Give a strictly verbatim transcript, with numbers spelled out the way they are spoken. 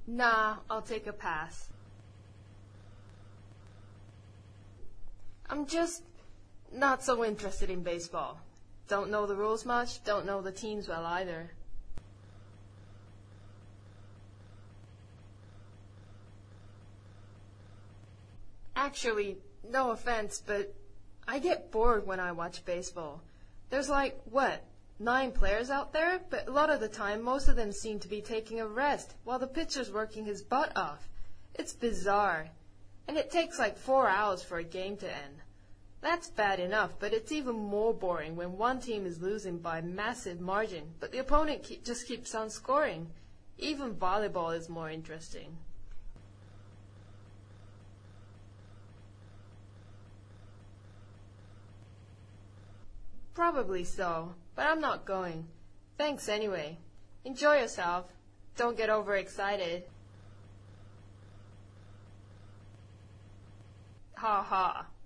Nah, I'll take a pass. I'm just not so interested in baseball. Don't know the rules much, don't know the teams well either. Actually, no offense, but I get bored when I watch baseball. There's like, what, nine players out there? But a lot of the time, most of them seem to be taking a rest while the pitcher's working his butt off. It's bizarre. And it takes like four hours for a game to end. That's bad enough, but it's even more boring when one team is losing by a massive margin, but the opponent keep, just keeps on scoring. Even volleyball is more interesting. Probably so, but I'm not going. Thanks anyway. Enjoy yourself. Don't get overexcited. Ha ha.